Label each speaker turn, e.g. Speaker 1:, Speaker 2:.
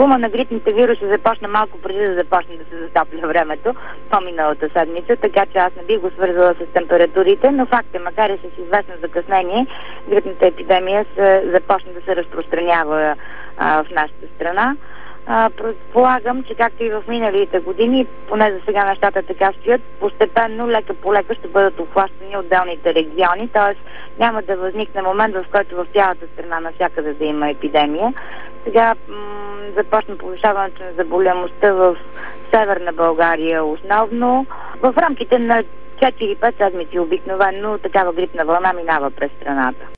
Speaker 1: Бума на грипните вируси започна малко преди да започне да се затопля времето, по-миналата седмица, така че аз не бих го свързала с температурите, но факт е, макар и с известно закъснение, грипната епидемия започна да се разпространява в нашата страна. Предполагам, че както и в миналите години, поне за сега нещата така стоят, постепенно, лека по лека ще бъдат обхващани отделните региони, т.е. няма да възникне момент, в който в цялата страна навсякъде да има епидемия. Сега започна повишаването на заболеваемостта в Северна България основно. В рамките на 4-5 седмици обикновено такава грипна вълна минава през страната.